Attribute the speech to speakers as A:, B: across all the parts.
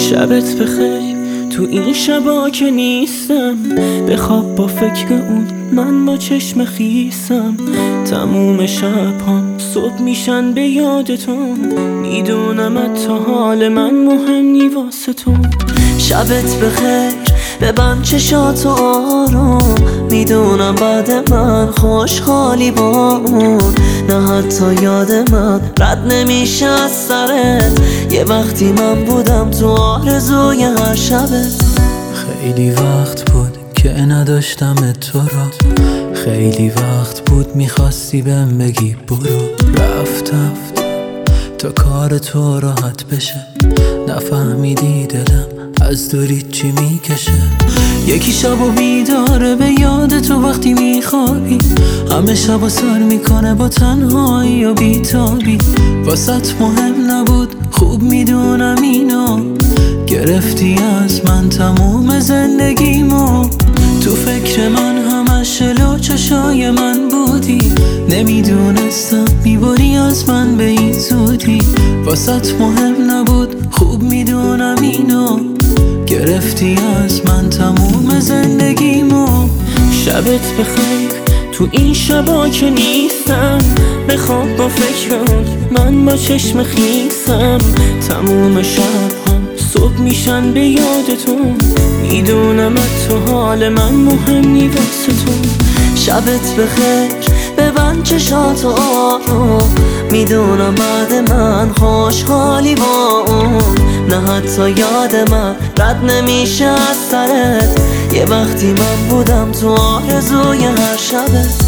A: شبت بخیر تو این شبا که نیستم، بخواب با فکر اون من با چشم خیسم. تموم شب‌هام صبح میشن به یاد تو، میدونم تا حال من مهم نی واسه تو.
B: شبت بخیر ببند چشاتو آروم، میدونم بعد من خوشحالی با اون. نه حتی یاد من رد نمیشه از سرت، یه وقتی من بودم تو آرزوی هر شبت.
C: خیلی وقت بود که نداشتم تو را، خیلی وقت بود میخواستی بهم بگی برو. رفتم تا کار تو راحت بشه، نفهمیدی دلم از دوری چی میکشه. یکی شبو بیداره به یاد تو وقتی میخوابی، همه شبو سر میکنه با تنهایی و بیتابی. واسط مهم نبود خوب میدونم اینو، گرفتی از من تموم زندگیمو. تو فکر من همش لو چشای من بودی، نمیدونستم میبری از من به این زودی. واسط مهم نبود خوب میدونم اینو، گرفتی از من تموم زندگیمو.
A: شبت بخیر تو این شبا که نیستم، بخواب با فکر اون من با چشم خیسم. تموم شب‌هام صبح میشن به یاد تو، میدونم تو حال من مهم نی واسه تو.
B: شبت بخیر ببند چشاتو آروم، میدونم بعد من خوشحالی با اون. نه حتی یاد من رد نمیشه از سرت، یه وقتی من بودم تو آرزوی هر شبت.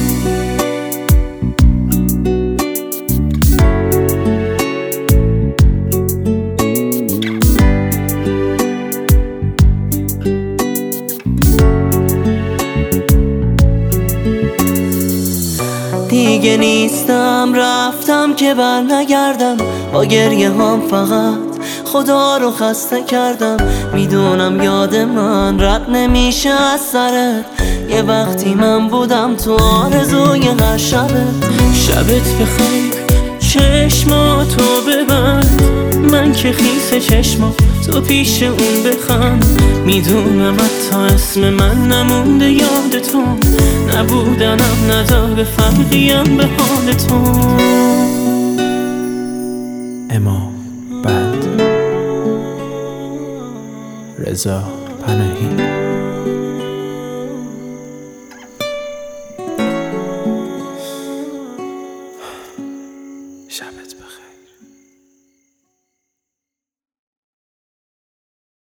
B: دیگه نیستم رفتم که بر نگردم، با گریه هم فقط خدا رو خسته کردم. میدونم یاد من رد نمیشه از سرت، یه وقتی من بودم تو آرزوی هر شبت.
A: شبت بخیر چشماتو ببند، من که خیس چشماتو پیش اون بخند. میدونم حتی اسم من نمونده یاد تو، نبودنم نداره فرقیم به حال تو.
C: امام بند رضا پناهی. شبت بخیر.